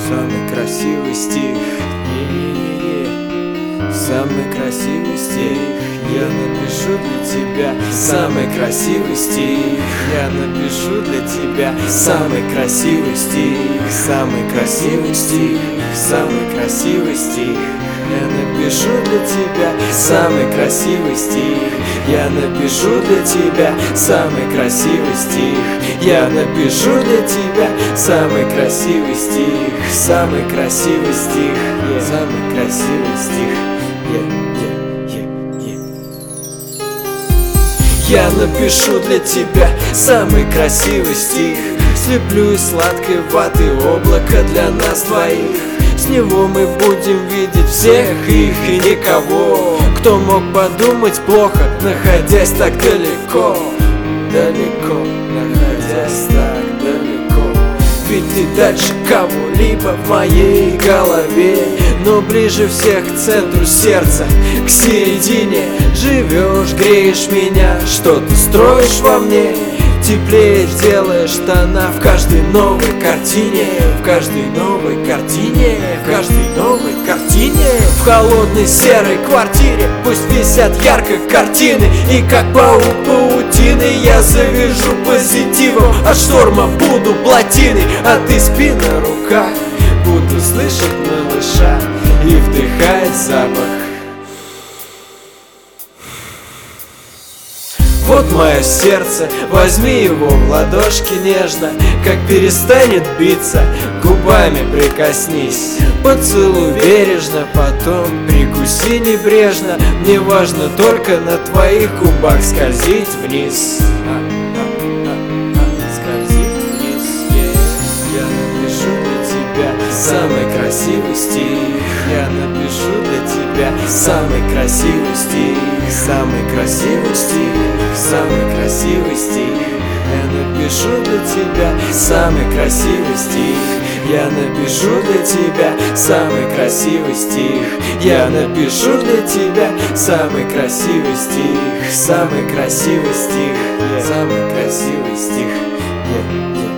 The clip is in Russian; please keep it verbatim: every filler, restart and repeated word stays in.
Самый красивый стих, не-не-не-не. Самый красивый стих я напишу для тебя. Самый красивый стих я напишу для тебя. Самый красивый стих, самый красивый стих, самый красивый стих я напишу для тебя. Самый красивый стих я напишу для тебя. Самый красивый стих я напишу для тебя. Самый красивый стих, самый красивый стих, yeah. Самый красивый стих, yeah, yeah, yeah, yeah. Я напишу для тебя самый красивый стих. Слеплю из сладкой ваты облако для нас двоих. С него мы будем видеть всех их и никого, кто мог подумать плохо, находясь так далеко. Далеко, находясь так далеко. Ведь ты дальше кого-либо в моей голове, но ближе всех к центру сердца, к середине. Живешь, греешь меня, что-то строишь во мне. Теплее делаешь тона в каждой новой картине. В каждой новой картине, в каждой новой картине. В холодной серой квартире пусть висят ярко картины. И как паук паутины я завяжу позитивом. От шторма буду плотиной, а ты спи на руках. Буду слышать малыша и вдыхать запах. Вот мое сердце, возьми его в ладошки нежно. Как перестанет биться, губами прикоснись. Поцелуй бережно, потом прикуси небрежно. Мне важно только на твоих губах скользить вниз. Скользить вниз, yeah. Я напишу для тебя самый красивый стих. Я напишу для тебя самый красивый стих. Самый красивый стих, самый красивый стих я напишу для тебя. Самый красивый стих я напишу для тебя. Самый красивый стих я напишу для тебя. Самый красивый стих, самый красивый стих, yeah. Самый красивый стих, yeah, yeah.